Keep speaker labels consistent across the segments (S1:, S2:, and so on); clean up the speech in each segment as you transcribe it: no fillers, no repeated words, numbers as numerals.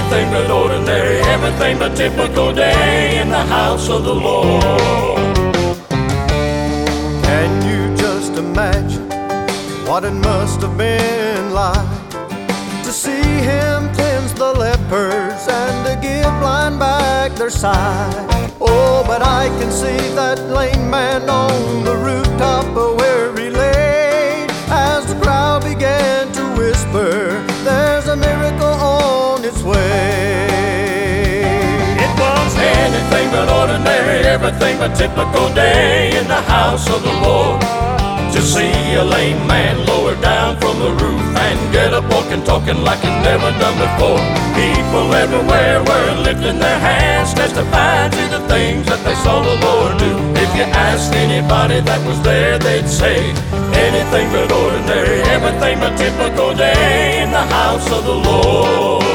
S1: anything but ordinary, everything but typical day in the house of the Lord.
S2: Can you just imagine what it must have been like to see him cleanse the lepers and to give blind back their sight? Oh, but I can see that lame man on the rooftop where he laid, as the crowd began to whisper, there's a miracle on its way.
S1: It was anything but ordinary, everything but typical day in the house of the Lord. To see a lame man lowered down from the roof and get up walking, talking like he's never done before. People everywhere were lifting their hands, testifying to the things that they saw the Lord do. If you asked anybody that was there, they'd say anything but ordinary, everything but typical day in the house of the Lord.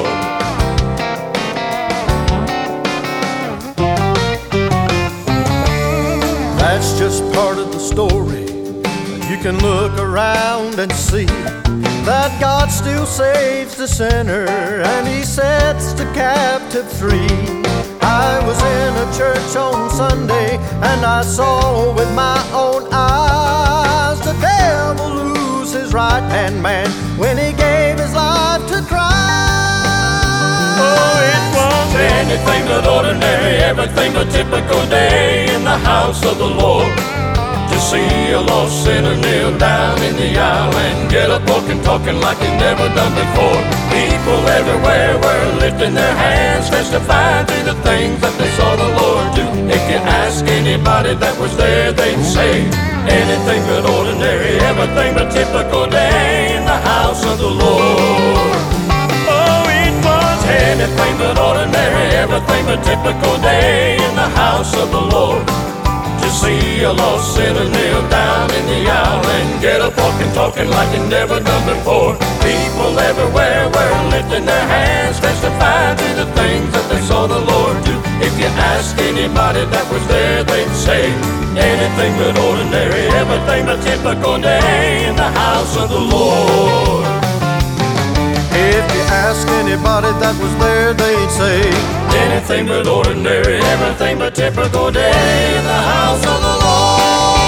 S2: That's just part of the story. You can look around and see that God still saves the sinner and he sets the captive free. I was in a church on Sunday and I saw with my own eyes the devil lose his right-hand man when he gave his life to Christ.
S1: Oh, it was anything but ordinary, everything but typical day in the house of the Lord. To see a lost sinner kneel down in the aisle and get up walking, talking like he's never done before. People everywhere were lifting their hands, testifying to the things that they saw the Lord do. If you ask anybody that was there, they'd say anything but ordinary, everything but typical day in the house of the Lord. Oh, it was anything but ordinary, everything but typical day in the house of the Lord. To see a lost sinner kneel down in the aisle and get up walking, talking like he'd never done before. People everywhere were lifting their hands, testifying to the things that they saw the Lord do. If you ask anybody that was there, they'd say anything but ordinary, everything but typical day in the house of the Lord.
S2: If you ask anybody that was there, they'd say
S1: anything but ordinary, everything but typical day in the house of the Lord.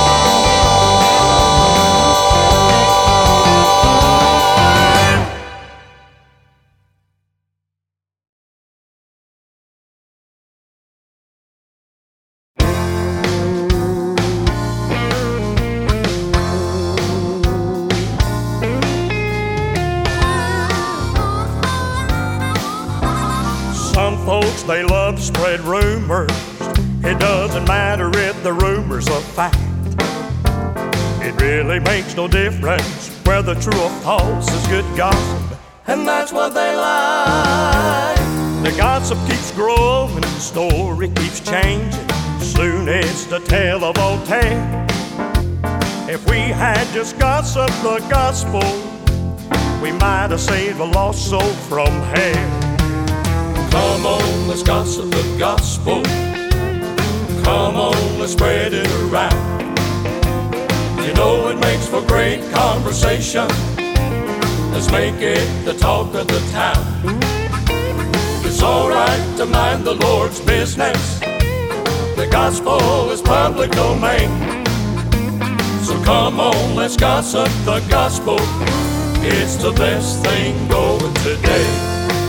S3: Some folks, they love to spread rumors. It doesn't matter if the rumors are fact. It really makes no difference whether true or false is good gossip,
S1: And that's what they like.
S3: the gossip keeps growing, the story keeps changing. Soon it's the tale of old tale. If we had just gossiped the gospel, we might have saved a lost soul from hell.
S1: Come on, let's gossip the gospel. Come on, let's spread it around. You know it makes for great conversation. Let's make it the talk of the town. It's alright to mind the Lord's business. The gospel is public domain. So come on, let's gossip the gospel. It's the best thing going today.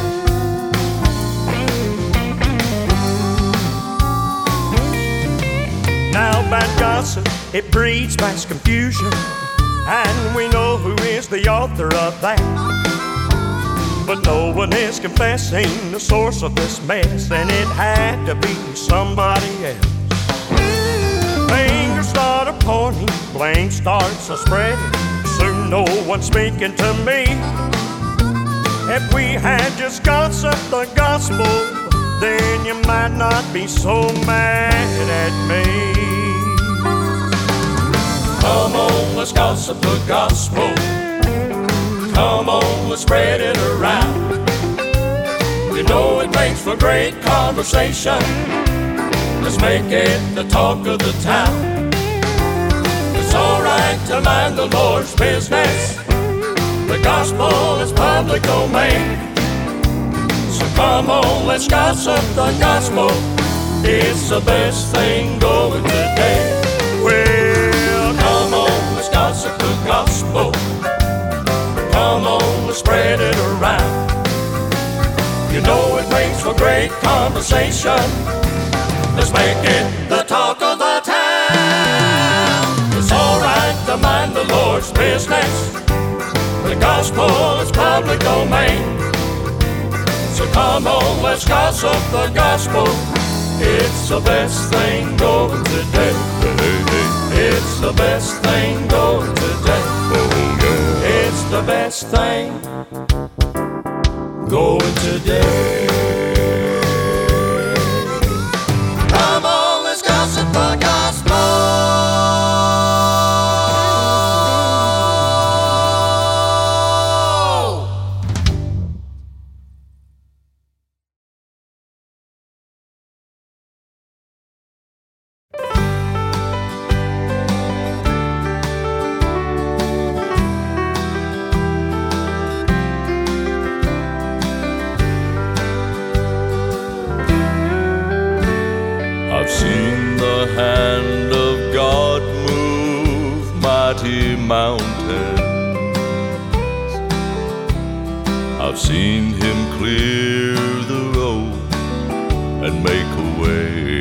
S3: Now bad gossip, it breeds mass confusion, and we know who is the author of that. But no one is confessing the source of this mess, and it had to be somebody else. Fingers start pointing, blame starts spreading. Soon no one's speaking to me. If we had just gossiped the gospel, then you might not be so mad at me.
S1: Come on, let's gossip the gospel. Come on, let's spread it around. You know it makes for great conversation. Let's make it the talk of the town. It's alright to mind the Lord's business. The gospel is public domain. So come on, let's gossip the gospel. It's the best thing going today.
S3: Well,
S1: come on, let's gossip the gospel. Come on, let's spread it around. You know it makes for great conversation. Let's make it the talk of the town. It's alright to mind the Lord's business. The gospel is public domain. So come on, let's gossip the gospel. It's the best thing going today. It's the best thing going today. It's the best thing going today. Come on, let's gossip the gospel.
S4: I've seen the hand of God move mighty mountains. I've seen Him clear the road and make a way.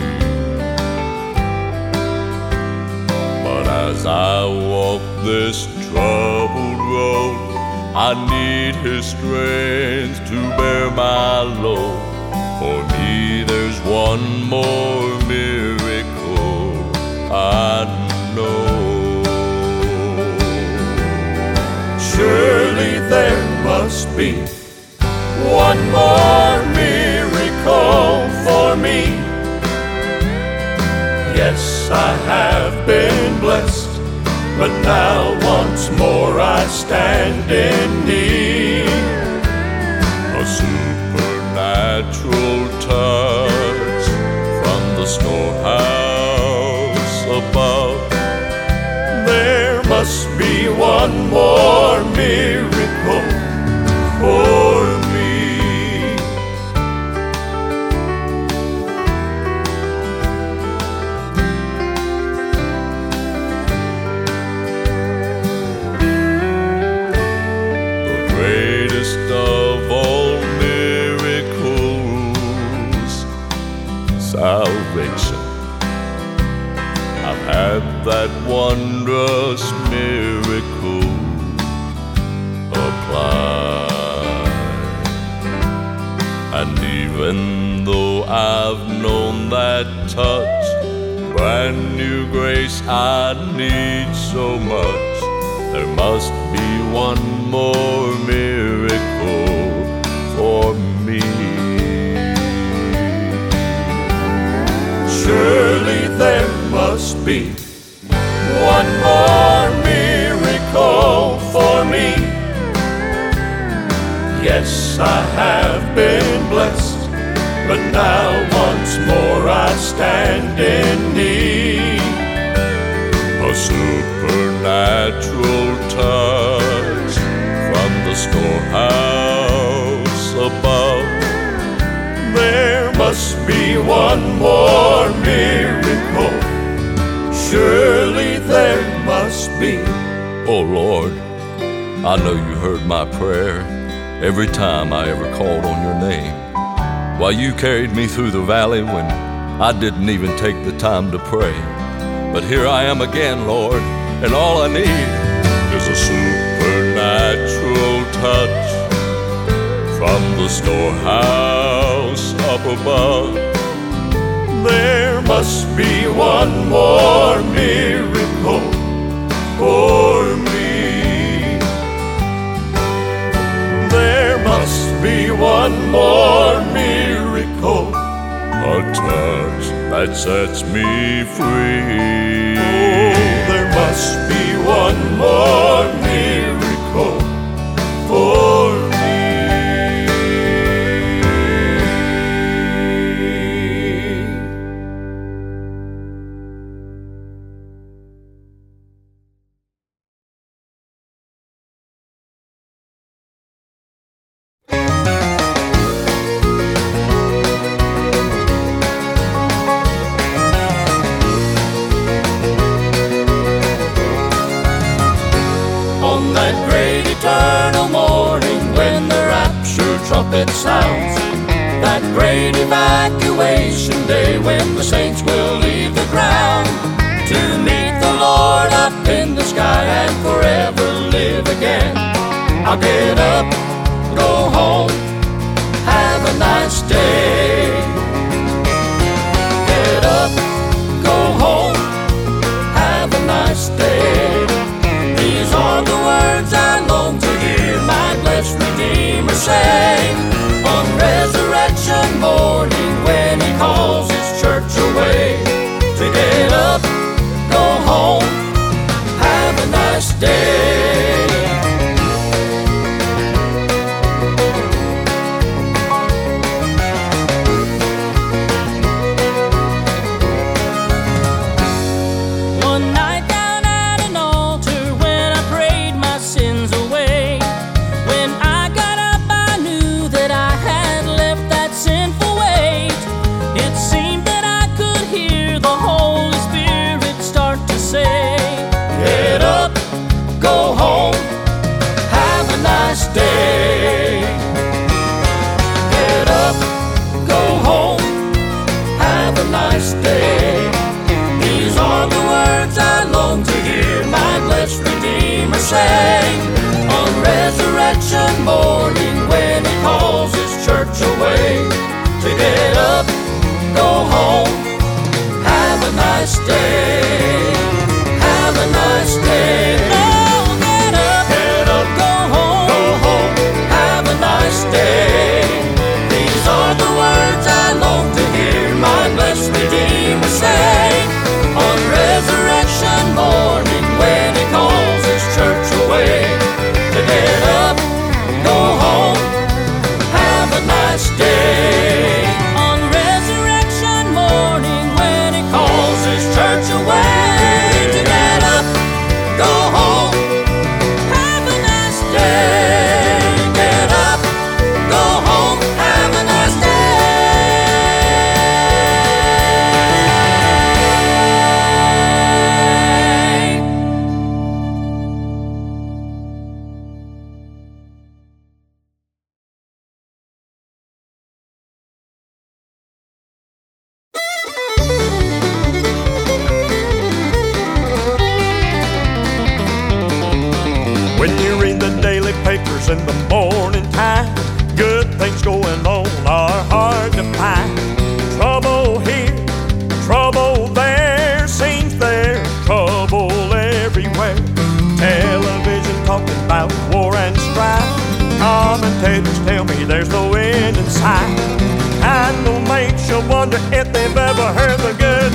S4: But as I walk this troubled road, I need His strength to bear my load. For me there's one more miracle I know.
S1: Surely there must be one more miracle for me. Yes, I have been blessed, but now once more I stand in need.
S4: A supernatural touch from the storehouse above.
S1: There must be one more miracle for me.
S4: The greatest of all miracles, salvation. I've had that wondrous miracle applied. And even though I've known that touch, brand new grace I need so much, there must be one more miracle for me.
S1: Surely there must be one more miracle for me. Yes, I have been blessed, but now once more I stand in need.
S4: A supernatural touch from the storehouse above.
S1: There must be one more miracle. Surely there must be.
S4: Oh Lord, I know you heard my prayer every time I ever called on your name. Why, you carried me through the valley when I didn't even take the time to pray. But here I am again, Lord, and all I need is a supernatural touch from the storehouse up above.
S1: There must be one more miracle for me. There must be one more miracle,
S4: a touch that sets me free.
S1: oh, there must be one more miracle for me. trumpet sounds. That great evacuation day when the saints will leave the ground to meet the Lord up in the sky and forever live again. I'll get up, go home, have a nice day. Get up, go home, have a nice day. These are the words I long to hear my blessed Redeemer say on resurrection morning when He calls His church away. To get up, go home, have a nice day. Sang on resurrection morning when He calls His church away. To get up, go home, have a nice day. Have a nice day. Oh, get up, go home, have a nice day. These are the words I long to hear my blessed Redeemer say on resurrection morning when He calls His church away. To get up, go home, have a nice day. On resurrection morning when He calls His church away. To get up, go home, have a nice day. Get up, go home, have a nice day.
S3: When you read the daily papers in the morning time, good things going on are hard to find. Trouble here, trouble there, seems there's trouble everywhere. Television talking about war and strife, commentators tell me there's no end in sight. Kind of makes you wonder if they've ever heard the good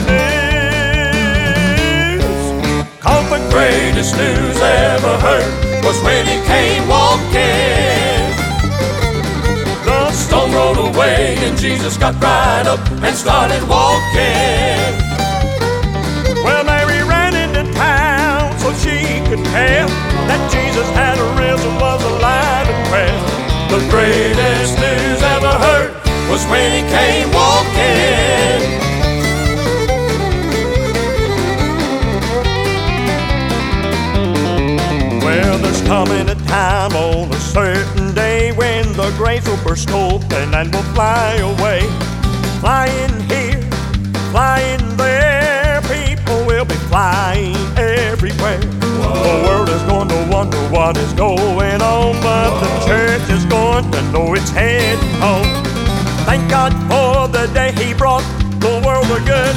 S3: news. 'Cause the
S1: Greatest news ever heard was when He came walking. The stone rolled away and Jesus got right up and started walking.
S3: Well, Mary ran into town so she could tell that Jesus had arisen, was alive and well.
S1: The greatest news ever heard was when He came walking.
S3: Well, there's coming a time on a certain day when the graves will burst open and will fly away. Flying here, flying there, people will be flying everywhere. The world is going to wonder what is going on, but the church is going to know it's heading home. Thank God for the day He brought the world the good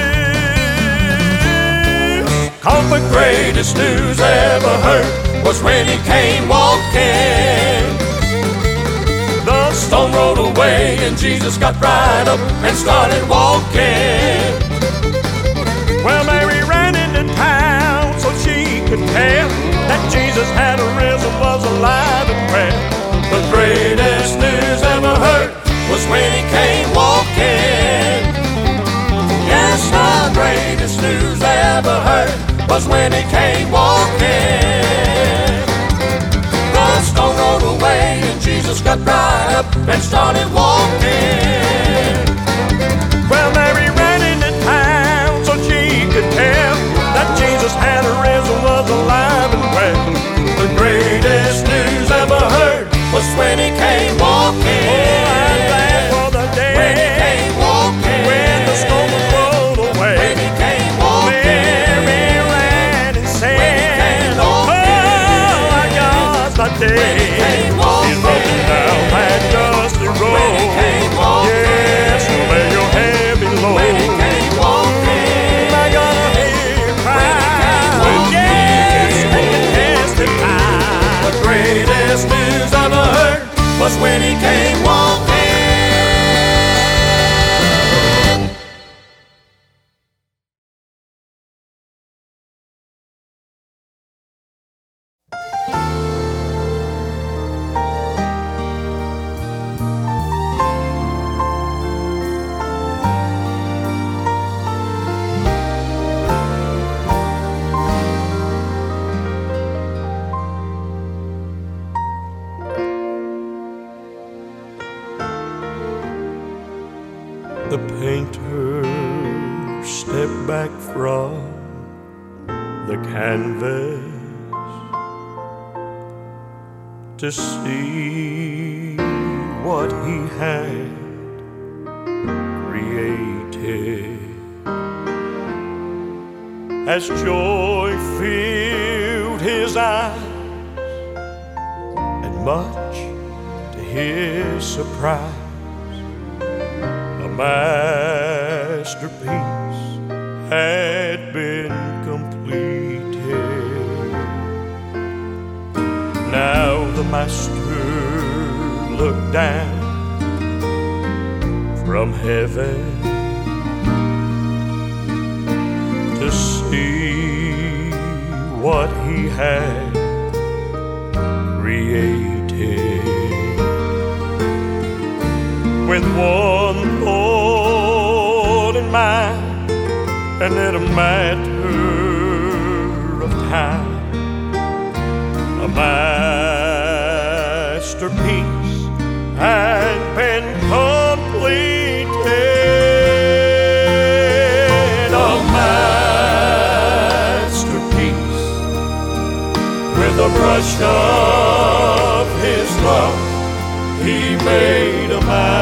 S3: news. 'Cause the
S1: Greatest news ever heard was when He came walking. The stone rolled away and Jesus got right up and started walking.
S3: Well, Mary ran into town so she could tell that Jesus had arisen, was alive and well.
S1: The greatest news ever heard was when He came walking. Yes, the greatest news ever heard was when He came walking. The stone rolled away and Jesus got right up and started walking.
S3: Well, Mary ran into town so she could tell that Jesus had arisen, was alive and well.
S1: The greatest news ever heard was when He came walking. walking.
S3: Oh, I'm glad for the day
S1: When he came walking.
S3: when the storm was rolled away.
S1: When he came walking.
S3: Mary ran and said,
S1: When he came
S3: oh,
S1: walking.
S3: my God's my day.
S1: When he came walking.
S3: He's rolling down that dusty road.
S1: When he came walking.
S3: Yes, so lay your heavy load.
S1: When he came walking.
S3: I gotta hear you cry.
S1: When he
S3: Yes,
S1: came
S3: we can testify.
S1: The greatest news I've ever heard was when he came walking.
S3: The painter stepped back from the canvas to see what he had created. As joy filled his eyes, and much to his surprise, a masterpiece had been completed. Now the master looked down from heaven to see what he had created. With one thought in mind, and in a matter of time, a masterpiece had been completed. A masterpiece with a brush of his love. He made a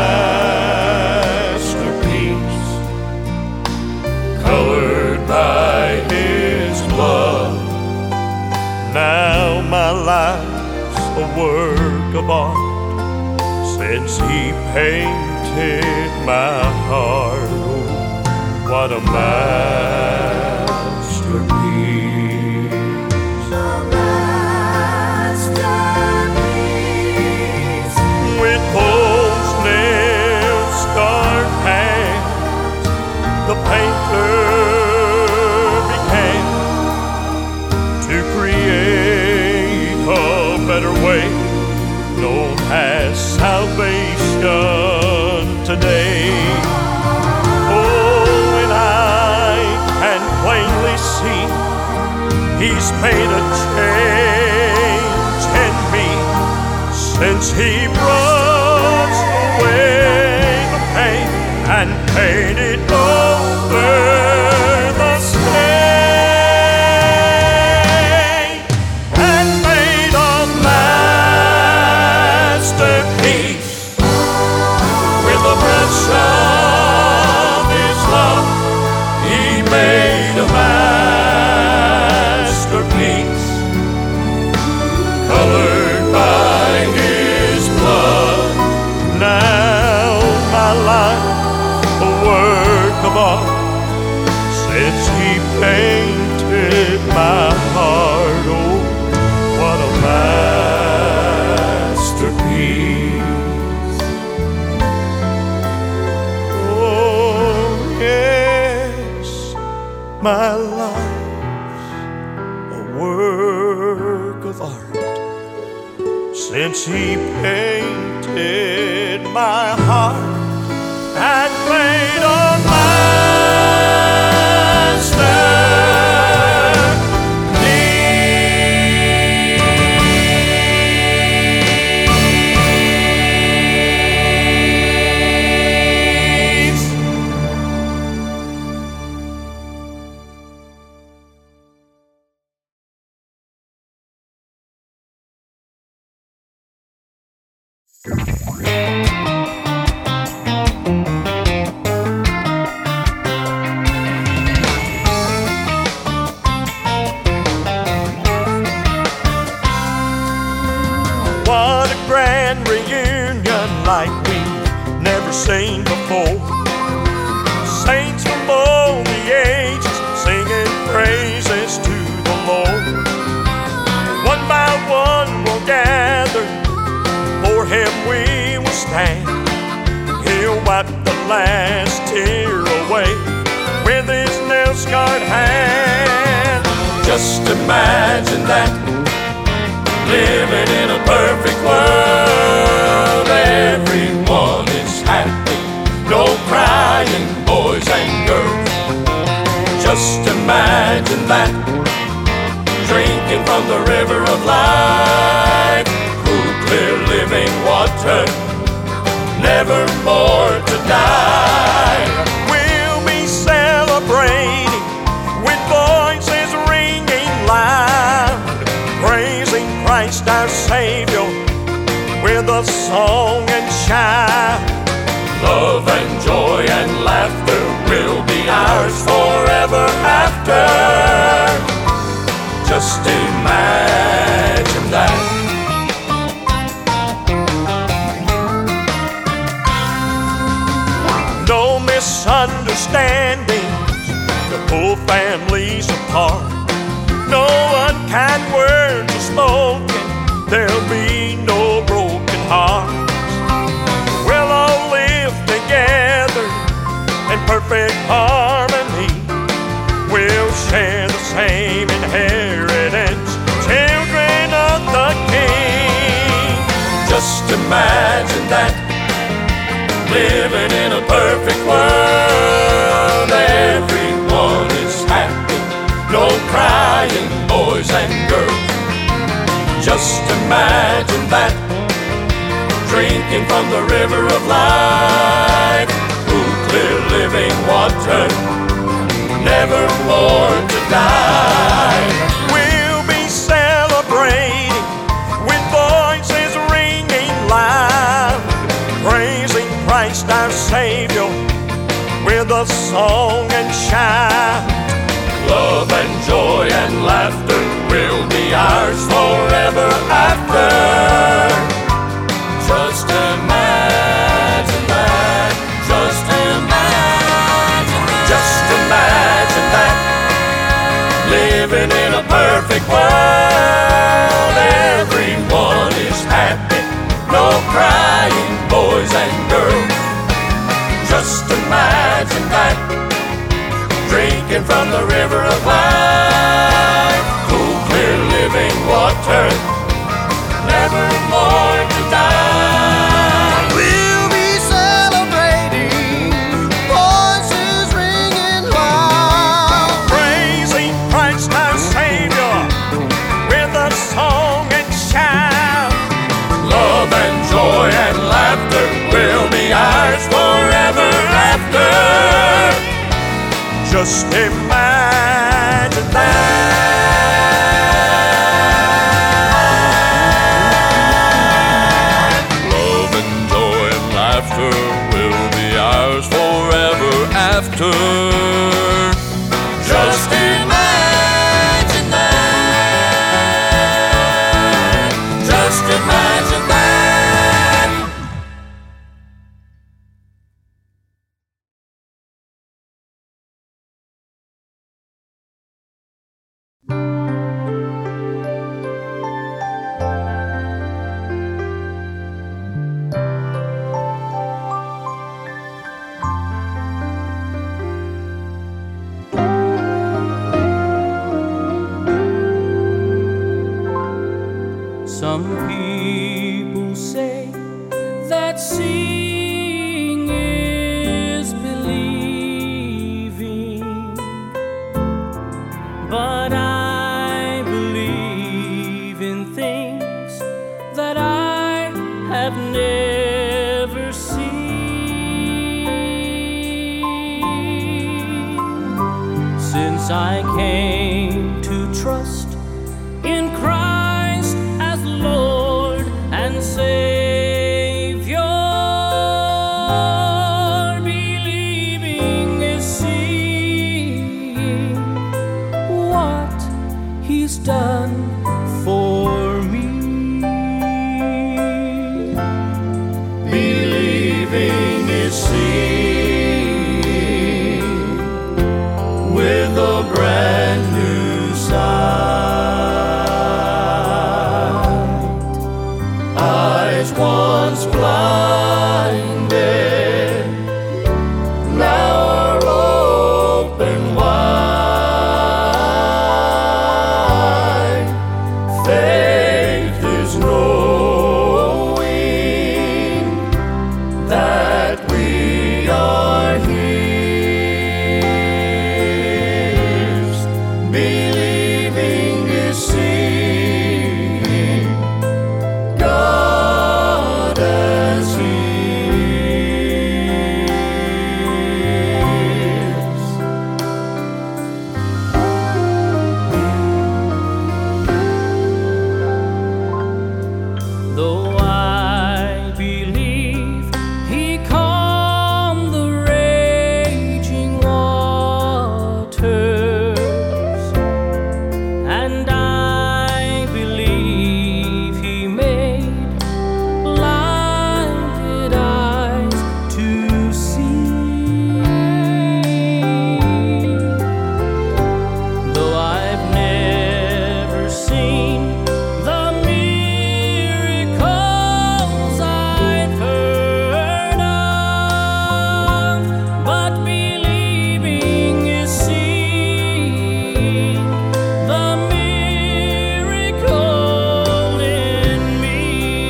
S3: masterpiece colored by his blood. Now my life's a work of art since he painted my heart. Oh, what a masterpiece. With those nail-scarred hands, the painter began to create a better way, known as salvation today. Oh, and I can plainly see he's made a change in me since he brushed away the pain and painted over the stain and made a masterpiece with a brush of his love. He made a masterpiece colored by his blood. Now my life a work of art since he painted my heart. Oh, what a masterpiece. Oh, yes, my life's a work of art since he painted my heart and made a masterpiece. What a grand reunion like we've never seen before. Saints from all the ages singing praises to the Lord. One by one we'll gather, for Him we will stand. He'll wipe the last tear away with His nail-scarred hand.
S1: Just imagine that, living in a perfect world. Everyone is happy, no crying boys and girls. Just imagine that, drinking from the river of life, cool, clear living water, never more to die.
S3: We'll be celebrating with voices ringing loud, praising Christ our Savior with a song and shout.
S1: Love and joy and laughter will be ours forever after. Just imagine that.
S3: No misunderstandings to pull families apart. No unkind words are spoken, there'll be no broken hearts. We'll all live together in perfect harmony. We'll share the same inheritance, children of the King.
S1: Just imagine that, living in a perfect world. Everyone is happy, no crying boys and girls. Just imagine that, drinking from the river of life, cool, clear living water, never more to die.
S3: We'll be celebrating with voices ringing loud, praising Christ our Savior with a song and shout.
S1: Love and joy and laughter will be ours forever after. Just imagine that. Just imagine that. Just imagine that. Living in a perfect world. Everyone is happy, no crying boys and girls. Just imagine that, drinking from the river of life, cool, clear living water, never more to die.
S2: We'll be celebrating, voices ringing loud,
S3: Praising Christ our Savior with a song and shout.
S1: Love and joy and laughter will be ours forever after.
S3: Just imagine that.
S4: Love and joy and laughter will be ours forever after.
S1: Just imagine that. Just imagine that.
S5: Some people say that seeing is believing, but I believe in things that I have never seen. Since I came to trust in Christ as Lord and Savior,
S1: Believing is seeing with a brand new sight. Eyes once blinded now are open wide. Faith is knowing that we are His. Believing is seeing God as He is.
S5: Though I believe He calmed the raging waters, and I believe He made blinded eyes to see. Though I've never seen the miracles I've heard of, but believing is seeing the miracle in me.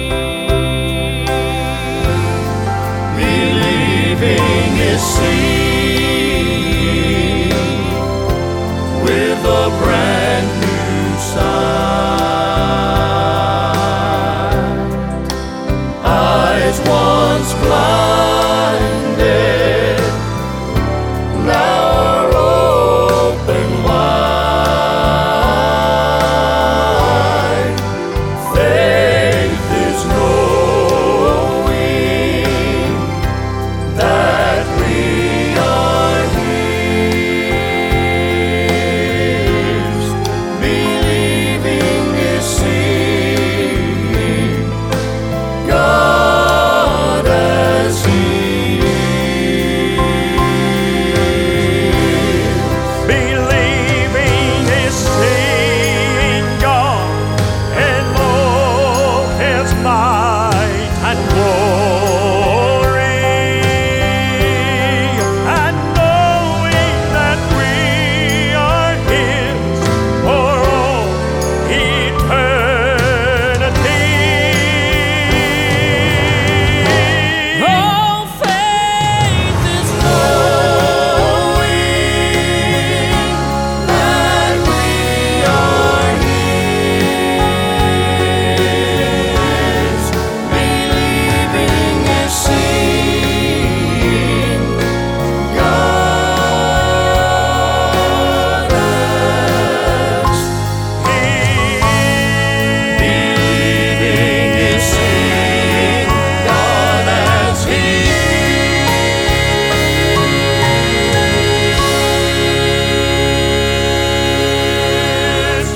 S1: Believing is seeing with a brand new sight. Eyes once blinded now are open wide. Faith is knowing that we are His. Believing is seeing God as He is.
S3: Believing is seeing God in all His might and glory, and knowing that we are His for all eternity.
S5: Oh, faith is
S1: Knowing that we are His. Believing is seeing God as Believing is seeing God as He is.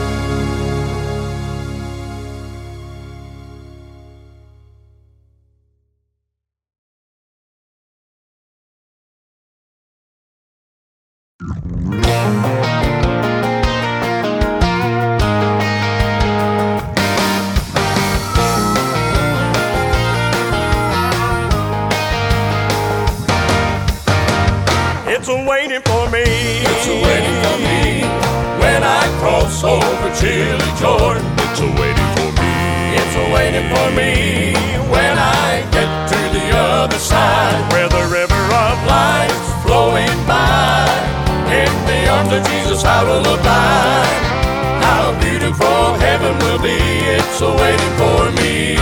S3: It's waiting for me.
S1: It's waiting for me when I cross over Chili, Jordan. It's waiting for me. It's waiting for me when I get to the other side,
S3: Where the river of
S1: life's flowing by. In the arms of Jesus I will abide. How beautiful heaven will be. It's waiting for me.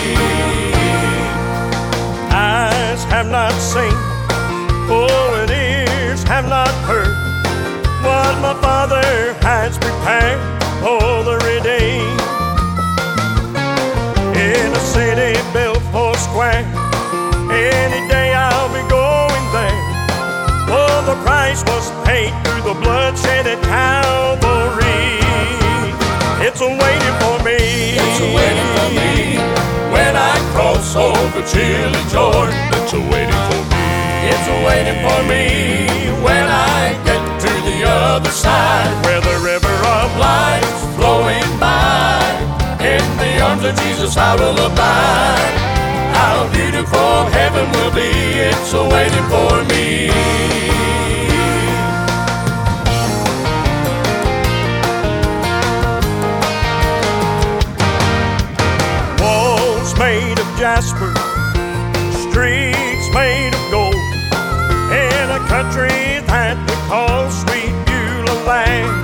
S3: eyes have not seen, forward ears have not heard, what my Father has prepared for the redeemed. In a city built for square, any day I'll be going there, for the price was paid through the bloodshed at Calvary. It's waiting for me.
S1: It's waiting for me when I cross over Chili, Jordan.
S4: It's a waiting for me.
S1: It's a waiting for me when I get to the other side,
S3: where the river of
S1: life is flowing by. In the arms of Jesus I will abide. How beautiful heaven will be. It's a waiting for me.
S3: walls made of jasper, streets made of gold, in a country that we call Sweet Beulah Land.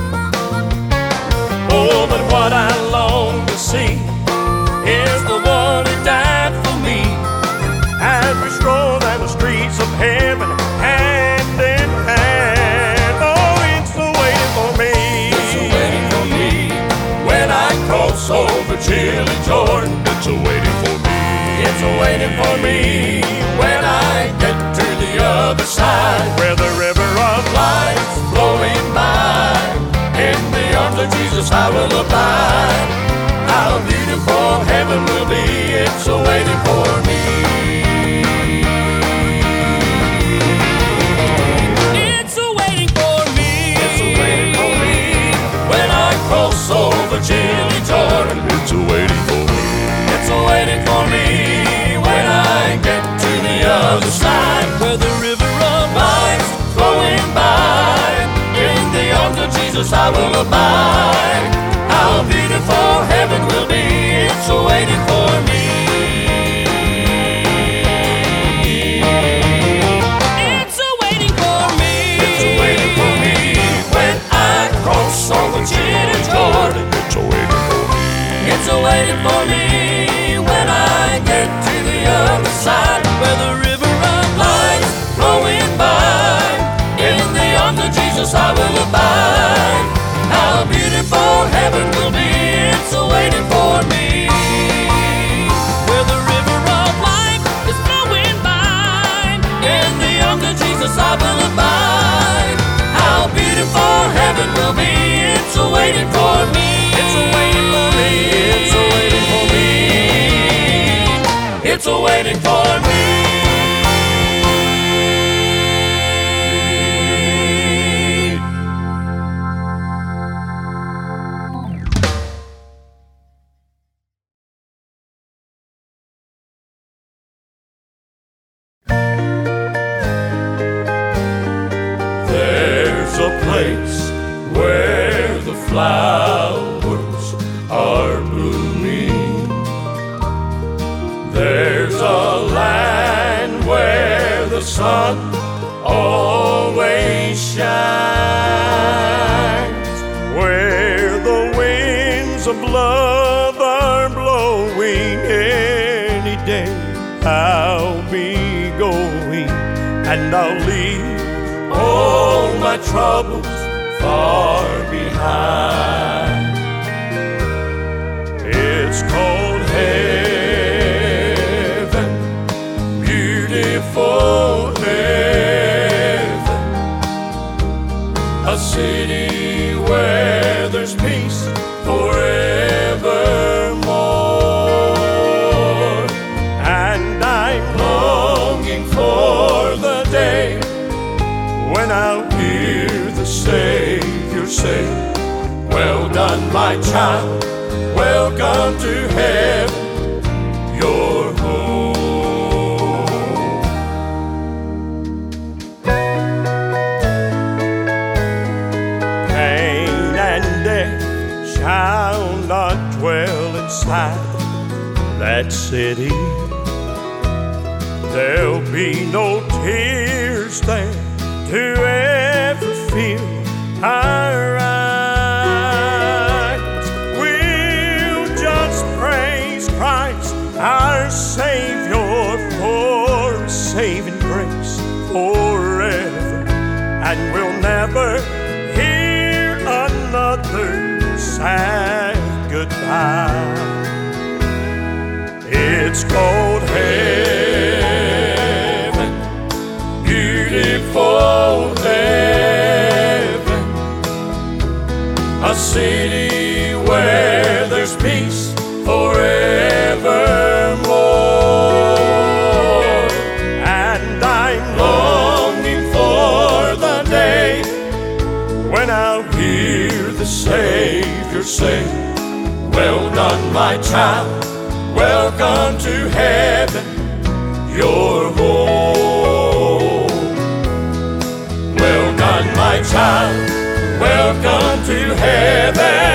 S3: Oh, but what I long to see is the one who died for me, as we stroll down the streets of heaven, hand in hand. Oh, it's a waiting for me.
S1: It's a waiting for me when I cross over Chili, Jordan.
S4: It's a waiting for me.
S1: It's a waiting for me when I get to the other side,
S3: Where the river of
S1: life flowing by. In the arms of Jesus I will abide. How beautiful heaven will be. It's a waiting for me.
S5: It's a waiting for me.
S1: It's a waiting for me when I cross over Chili, Jordan.
S4: It's a waiting for me.
S1: It's a waiting for me when I get to the other side,
S5: Where the river of
S1: life's flowing by. In the arms of Jesus I will abide. How beautiful heaven will be. It's a waiting for me.
S5: It's a waiting for me.
S1: It's a waiting for me when I cross over Chili, Jordan.
S4: It's a waiting for me.
S1: It's a waiting for me when I get to the other side,
S5: Where the river of
S1: life's flowing by. In the arms of Jesus I will abide. How beautiful heaven will be. It's a waiting for me.
S5: Where the river of life is flowing by.
S1: In the arms of Jesus I will abide. How beautiful heaven will be. It's a waiting for me.
S3: It's a waiting for me.
S1: It's a waiting for me. It's a waiting for me. There's a place where the flowers are blooming. There's a land where the sun always shines.
S3: Where the winds of love are blowing any day, I'll be going, and I'll leave
S1: All my troubles far behind.
S3: It's called
S1: Heaven, beautiful heaven, a city where there's peace forevermore.
S3: and I'm
S1: Longing for the day
S3: when I'll
S1: hear the Savior say, well done, my child, welcome to heaven, your home.
S3: pain and death shall not dwell inside that city. There'll be no tears there to ever fill our eyes. We'll just praise Christ, our Savior, for His saving grace forever, and we'll never hear another sad goodbye. It's called
S1: Heaven, beautiful heaven, a city where there's peace forevermore. teacher say, well done, my child, welcome to heaven, your home. Well done, my child, welcome to heaven.